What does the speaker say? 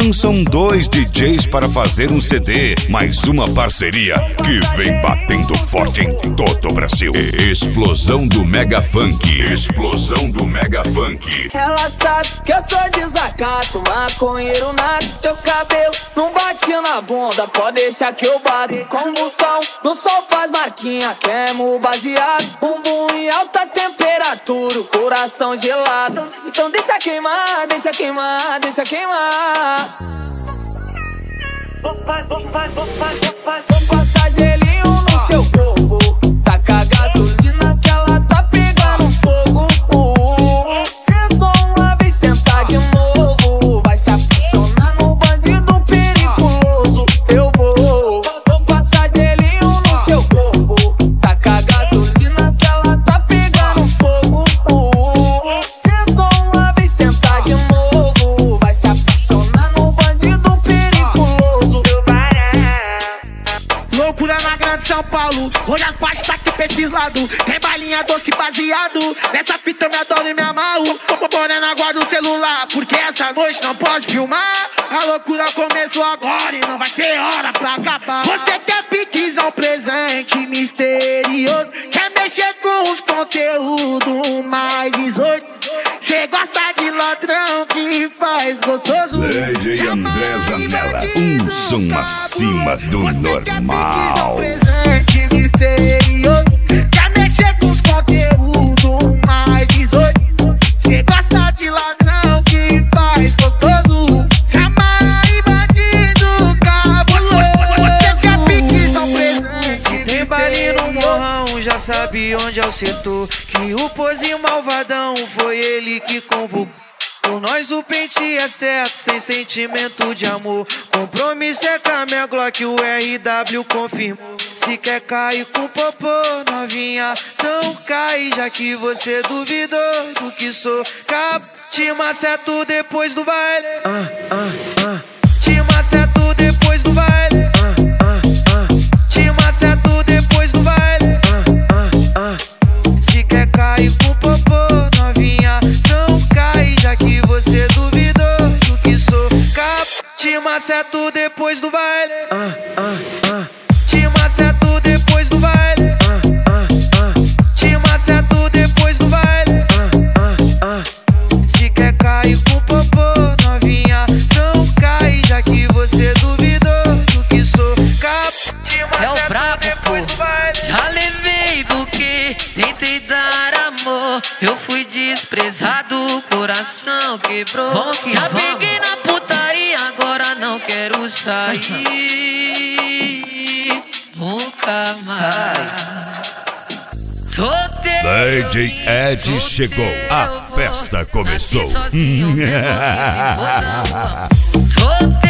Não são dois DJs para fazer um CD, mas uma parceria que vem batendo forte em todo o Brasil. Explosão do Mega Funk. Explosão do Mega Funk. Ela sabe que eu sou desacato, maconheiro nato. Teu cabelo não bate na bunda, pode deixar que eu bato. Combustão, no sol faz marquinha, queimo baseado. Bumbum em alta temperatura, o coração gelado. Então deixa queimar, deixa queimar, deixa queimar. Vou passar gelinho no seu corpo, taca gasolina que ela tá pegando fogo. Sentou uma vez, senta de novo, vai se apaixonar no bandido perigoso. Eu vou passar gelinho no seu corpo, taca gasolina que ela tá pegando fogo. Sentou uma vez, senta de novo, vai se apaixonar no bandido perigoso. Loucura na grande São Paulo, hoje as partes tá aqui pra esse lado. Tem balinha doce baseado, nessa fita eu me adoro e me amarro. Morena, guarda o celular, porque essa noite não pode filmar. A loucura começou agora e não vai ter hora pra acabar. Você quer piquezão, presente misterioso, quer mexer com os conteúdos mais 18. Cê gosta de ladrão que faz gostoso. DJ André Zanella, um som acima do normal. Presente misterioso, quer mexer com os conteúdos mais 18. Cê gosta de ladrão que faz gostoso, se amarra e bandido cabuloso. Você quer piquezão presente. Se tem baile no morrão, já sabe onde é o setor. Que o pozinho malvadão foi ele que convocou. Por nós o pente é certo, sem sentimento de amor. Compromisso é com a minha Glock, o RW confirmou. Se quer cair com popô, novinha, então cai. Já que você duvidou do que sou, te maceto depois do baile. Te maceto depois do baile. Te maceto depois do baile. Se quer cair com popô, novinha, não cai. Já que você duvidou do que sou, te maceto depois do baile. Te maceto depois do baile. Te maceto depois do baile. Se quer cair com popô, novinha, não cai. Já que você duvidou do que sou, É o brabo, pô. Já levei buquê, tentei dar amor. Eu fui desprezado, coração quebrou. Já peguei na putaria, agora não quero sair. Nunca mais. DJ Ed chegou, a festa começou. Solteiro.